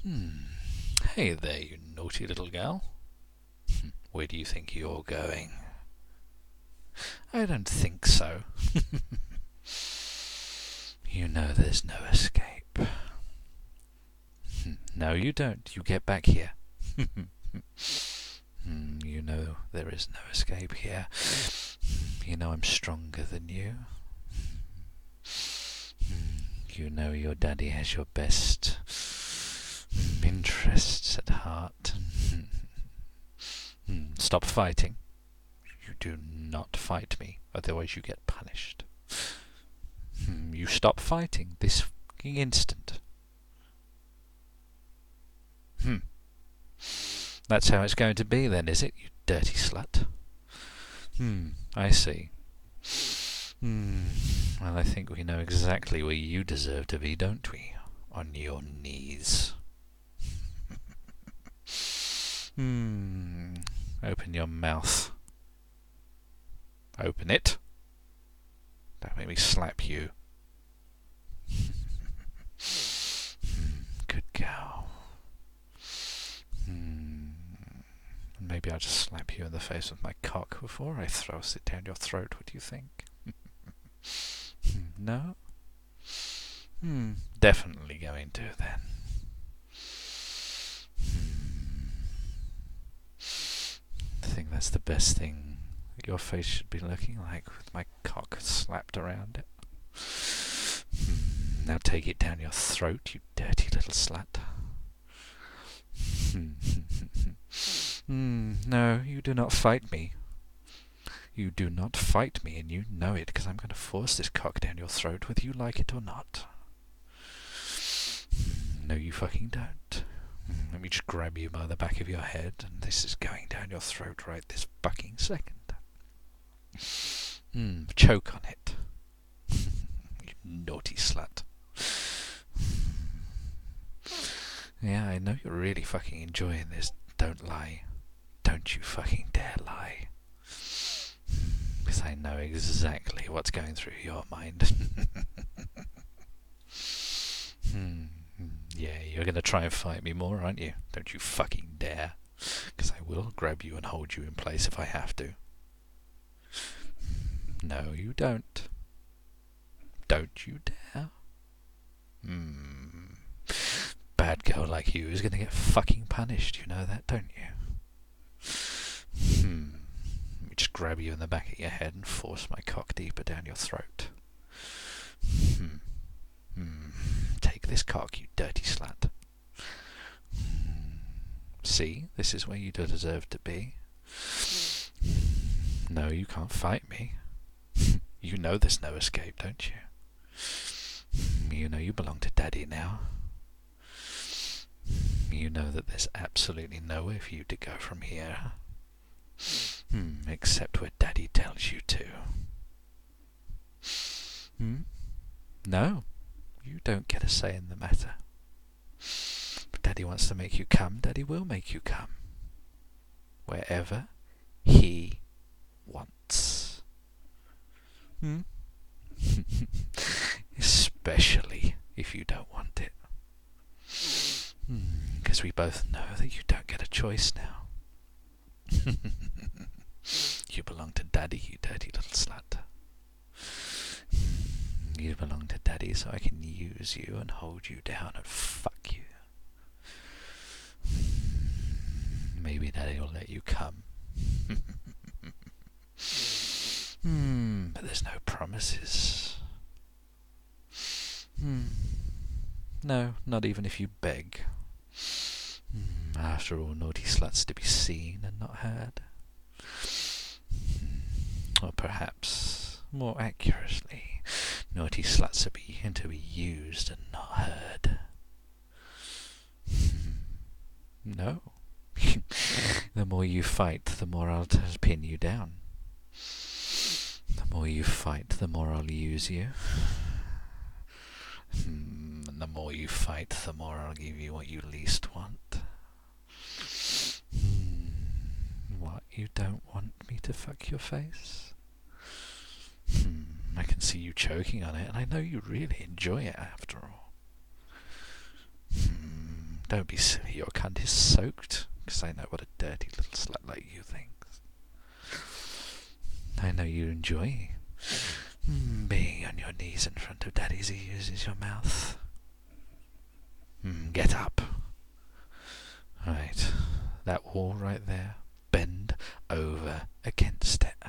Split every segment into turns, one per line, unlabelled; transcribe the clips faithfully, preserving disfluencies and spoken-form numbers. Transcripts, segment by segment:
Hmm. Hey there, you naughty little gal. Where do you think you're going? I don't think so. You know there's no escape. No, you don't. You get back here. You know there is no escape here. You know I'm stronger than you. You know your daddy has your best interests at heart. Stop fighting. You do not fight me, otherwise you get punished. You stop fighting this fucking instant. Hmm. That's how it's going to be then, is it, you dirty slut? Hmm, I see. Hmm. Well, I think we know exactly where you deserve to be, don't we? On your knees. Hmm. Open your mouth. Open it. Don't make me slap you. Good girl. Hmm. Maybe I'll just slap you in the face with my cock before I thrust it down your throat. What do you think? No? Hmm. Definitely going to then. Hmm. I think that's the best thing your face should be looking like, with my cock slapped around it. Hmm. Now take it down your throat, you dirty little slut. Hmm. No, you do not fight me. You do not fight me, and you know it, because I'm going to force this cock down your throat whether you like it or not. No, you fucking don't. Let me just grab you by the back of your head, and this is going down your throat right this fucking second. Hmm, choke on it. You naughty slut. Yeah, I know you're really fucking enjoying this. Don't lie. Don't you fucking dare lie. Because I know exactly what's going through your mind. Hmm. Yeah, you're going to try and fight me more, aren't you? Don't you fucking dare. Because I will grab you and hold you in place if I have to. No, you don't. Don't you dare. Hmm. Bad girl like you is going to get fucking punished, you know that, don't you? Hmm. Let me just grab you in the back of your head and force my cock deeper down your throat. Hmm. Hmm. Take this cock, you dirty slut. Hmm. See, this is where you deserve to be. No, you can't fight me. You know there's no escape, don't you? You know you belong to Daddy now. You know that there's absolutely nowhere for you to go from here. Hmm, except where Daddy tells you to. Hmm? No, you don't get a say in the matter. If Daddy wants to make you come, Daddy will make you come. Wherever he wants. Hmm? Especially if you don't want it. Because hmm, we both know that you don't get a choice now. You belong to Daddy, you dirty little slut. You belong to Daddy, so I can use you and hold you down and fuck you. Maybe Daddy will let you come. Hmm, but there's no promises. Hmm. No, not even if you beg. Hmm, after all, naughty sluts to be seen and not heard. Hmm. Or perhaps, more accurately, naughty sluts are be, to be used and not heard. Hmm. No. The more you fight, the more I'll t- pin you down. The more you fight, the more I'll use you. Hmm, and the more you fight, the more I'll give you what you least want. Hmm, what, you don't want me to fuck your face? Hmm, I can see you choking on it, and I know you really enjoy it after all. Hmm, don't be silly. Your cunt is soaked. Because I know what a dirty little slut like you thinks. I know you enjoy mm, being on your knees in front of Daddy as he uses your mouth. Mm, get up. Right. That wall right there. Bend over against it.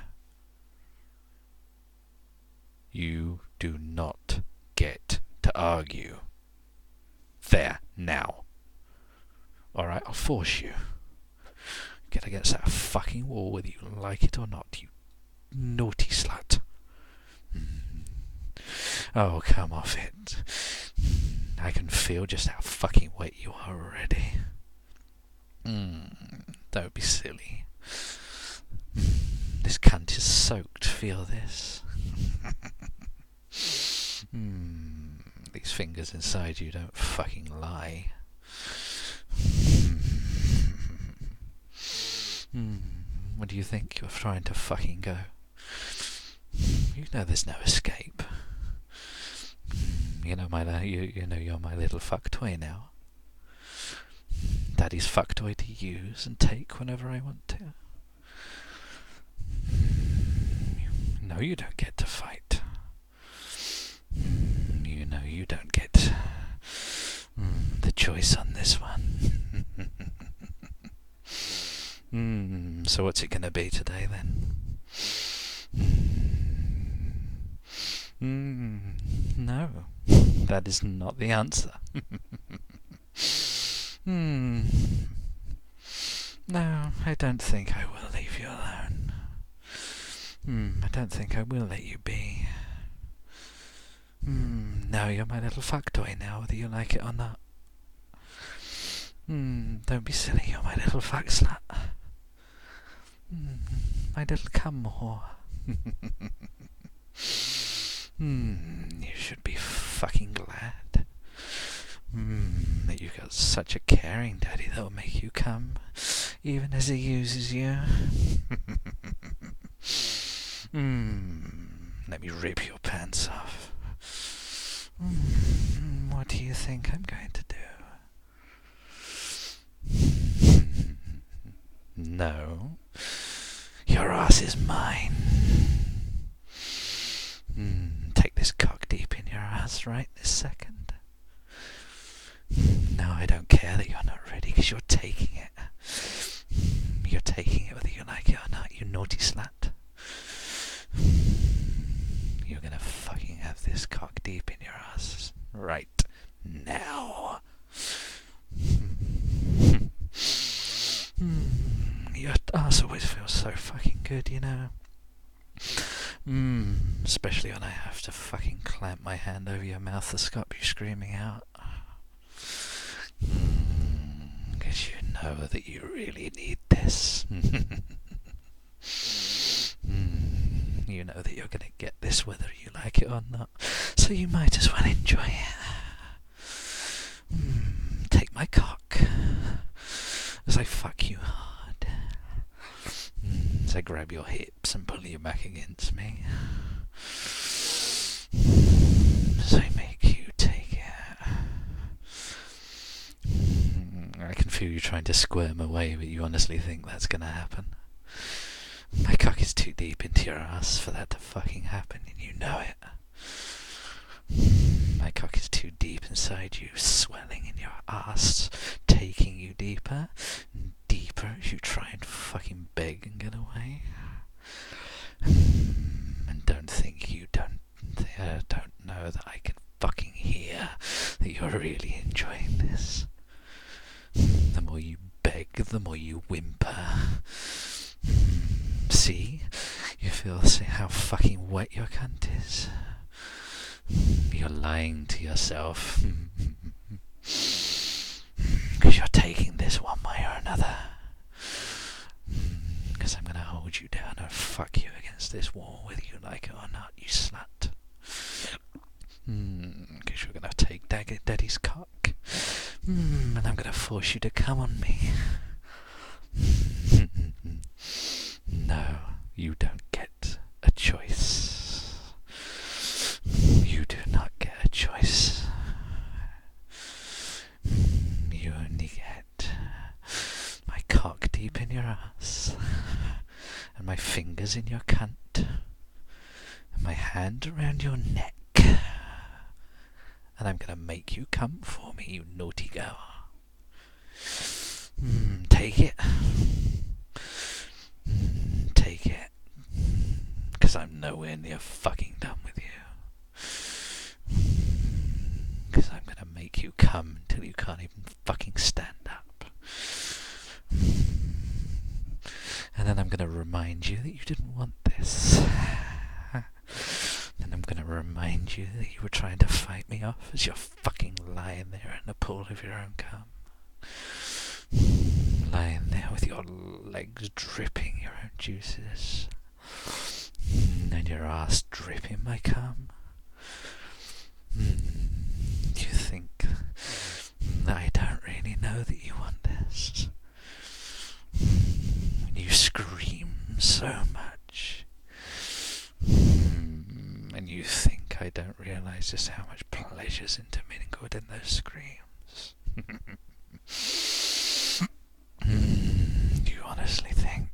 You do not get to argue. There, now. Alright, I'll force you. Get against that fucking wall whether you like it or not, you naughty slut. Mm. Oh, come off it. I can feel just how fucking wet you are already. Mm. Don't be silly. This cunt is soaked, feel this? mm. These fingers inside you don't fucking lie. Hmm. What do you think you're trying to fucking go? You know there's no escape. You know my you you know you're my little fuck toy now. Daddy's fuck toy to use and take whenever I want to. No, you don't get to fight. You know you don't get mm, the choice on this one. mm, so what's it going to be today then? Mm, no, that is not the answer. mm, no, I don't think I will leave you alone. Mm, I don't think I will let you be. Mm, no, you're my little fuck toy now, whether you like it or not. Mm, don't be silly, you're my little fuck slut. Mm, my little cum whore. mm, you should be fucking glad mm, that you've got such a caring daddy that will make you cum, even as he uses you. mm, let me rip your pants off. Mm, what do you think I'm going to do? No. Your ass is mine. Mm, take this cock deep in your ass right this second. No, I don't care that you're not ready, because you're taking it. You're taking it whether you like it or not, you naughty slut. You're gonna fucking have this cock deep in your ass right now. Mm, your ass always feels so fucking good, you know. Mm, especially when I have to fucking clamp my hand over your mouth to stop you screaming out. Because mm, you know that you really need this. mm, you know that you're going to get this whether you like it or not. So you might as well enjoy it. Mm, take my cock as I fuck you hard. Mm, as I grab your hips and pull you back against me. Mm, as I make you take it. Mm, I can feel you trying to squirm away, but you honestly think that's gonna happen. My cock is too deep into your ass for that to fucking happen, and you know it. My cock is too deep inside you, swelling in your ass, taking you deeper and deeper as you try and fucking beg and get away. And don't think you don't uh, don't know that I can fucking hear that you're really enjoying this. The more you beg, the more you whimper. See? You feel see how fucking wet your cunt is? You're lying to yourself. Because you're taking this one way or another. Because I'm going to hold you down and fuck you against this wall whether you like it or not, you slut. Because you're going to take Dag- Daddy's cock. And I'm going to force you to come on me. No, you don't get a choice. You do not get a choice. You only ass, and my fingers in your cunt, and my hand around your neck, and I'm gonna make you come for me, you naughty girl. Mm, take it. Mm, take it. Because I'm nowhere near fucking done with you. Because I'm gonna make you come until you can't even fucking stand up. And then I'm gonna remind you that you didn't want this. Then I'm gonna remind you that you were trying to fight me off as you're fucking lying there in a pool of your own cum. Lying there with your legs dripping your own juices. And your ass dripping my cum. Do you think that I don't really know that you want this? When you scream so much. And you think I don't realise just how much pleasure's intermingled in those screams. Do you honestly think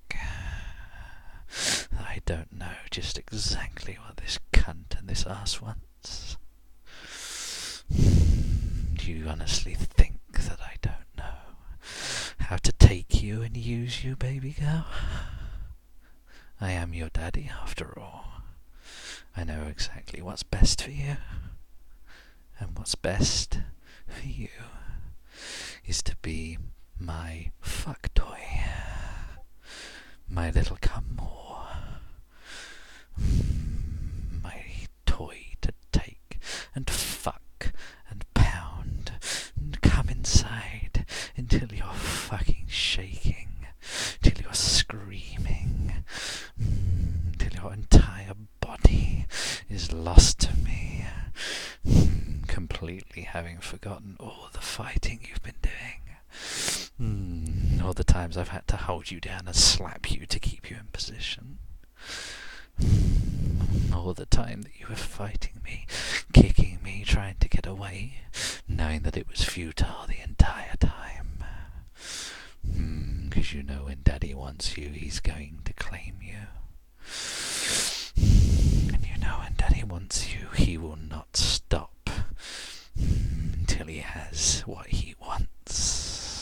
that I don't know just exactly what this cunt and this ass wants? Do you honestly think that I don't know how to take you and use you, baby girl? I am your daddy, after all. I know exactly what's best for you. And what's best for you is to be my fuck toy. My little cum whore. My toy to take and fuck and pound and come inside until you're fucking shaking, till you're screaming, till your entire body is lost to me, completely having forgotten all the fighting you've been doing. Mm, all the times I've had to hold you down and slap you to keep you in position. Mm, all the time that you were fighting me, kicking me, trying to get away, knowing that it was futile the entire time. Because mm, you know when Daddy wants you, he's going to claim you. And you know when Daddy wants you, he will not stop until he has what he wants.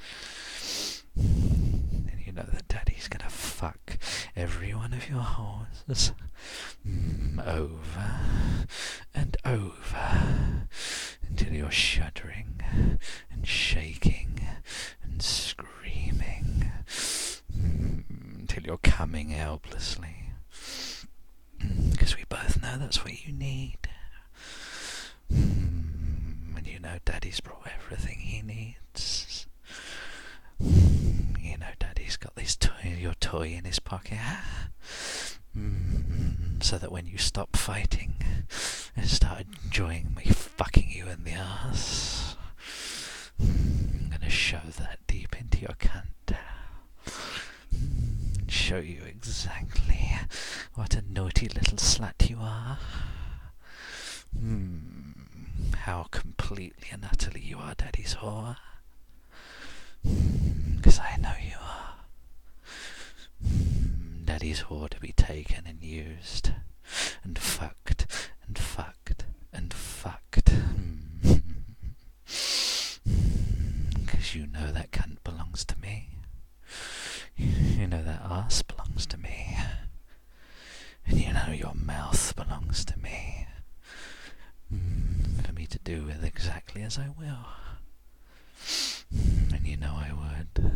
And you know that Daddy's gonna fuck every one of your whores mm, over and over until you're shuddering and shaking and screaming mm, until you're coming helplessly. Because we both know that's what you need. Mm, and you know Daddy's brought everything he needs. Mm, you know Daddy's got this toy, your toy in his pocket. Mm, so that when you stop fighting and start enjoying me fucking you in the arse, mm, I'm gonna shove that deep into your cunt. Mm, show you exactly what a naughty little slut you are. Mm, how completely and utterly you are Daddy's whore. Because mm, I know you are. Mm, Daddy's whore to be taken and used and fucked and fucked and fucked. Because mm, you know that cunt belongs to me. You know that ass belongs to me. And you know your mouth belongs to me. Mm, for me to do with exactly as I will. Mm, and you know I would.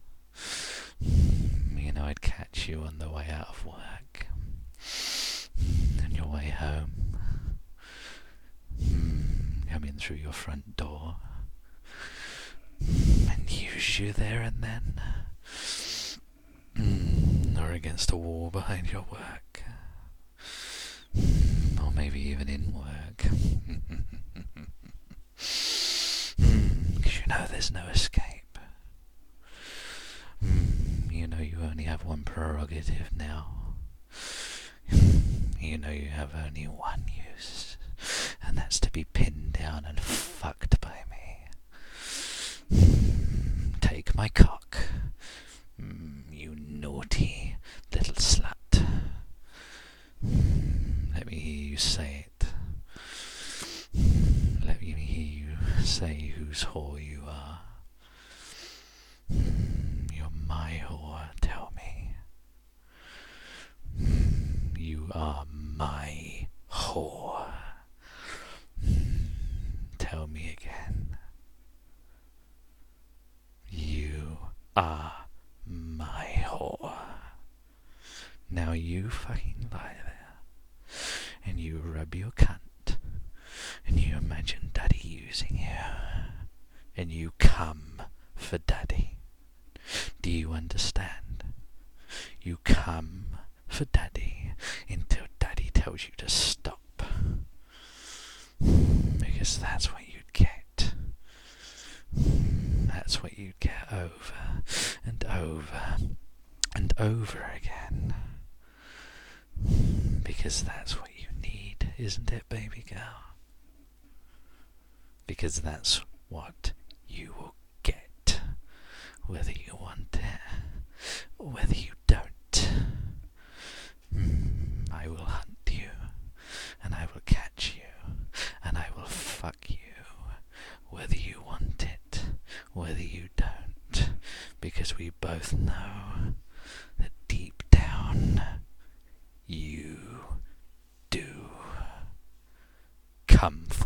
Mm, you know I'd catch you on the way out of work. Mm, on your way home. Mm, come in through your front door. Mm, and use you there and then. Mm, or against a wall behind your work. Mm, or maybe even in work. Because you know there's no escape. Mm, you know you only have one prerogative now. You know you have only one use, and that's to be pinned down and fucked by me. Mm, take my cock. Mm, are my whore. Now you fucking lie there, and you rub your cunt, and you imagine Daddy using you, and you come for Daddy. Do you understand? You come for Daddy until Daddy tells you to stop. Because that's what you'd get. That's what you'd get over and over and over again. Because that's what you need, isn't it, baby girl? Because that's what you will get, whether you want it or whether you don't. Mm, I will hunt you, and I will catch you, and I will fuck you, whether you want it, whether you don't, because we both know that deep down you do come